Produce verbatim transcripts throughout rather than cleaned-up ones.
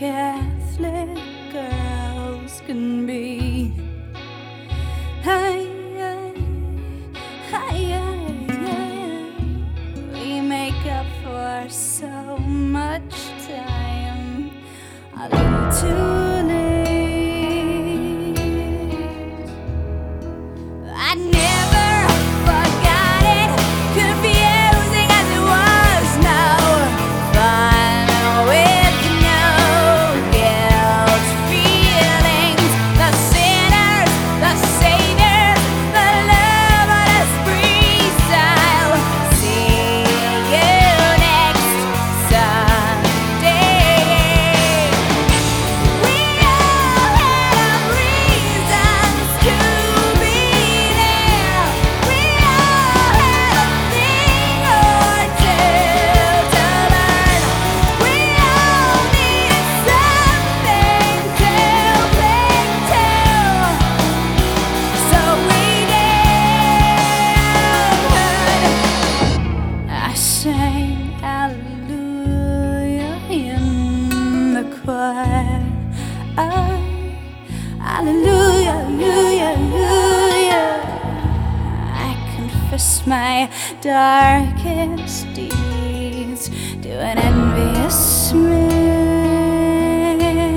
Catholic girls can be. Hey, hey, hey, hey, hey. We make up for so much time a little too late. I never forgot it, confusing as it was. No fun with no guilt feelings. The sinners, the saviors, the loveless freestyle. See you next Sunday. We all have reasons to be there. We all have a thing or two to learn. We all need something to cling to. So we did. I sang hallelujah in the choir. I, hallelujah, hallelujah, hallelujah. I confess my darkest deeds to an envious man.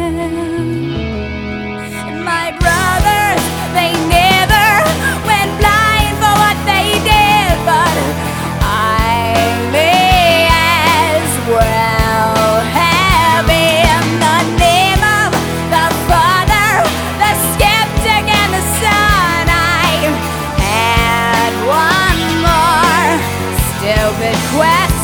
And my brothers, they never went blind for what they did, but I may as well have in the name of the Father, the skeptic, and the Son. I had one more stupid question.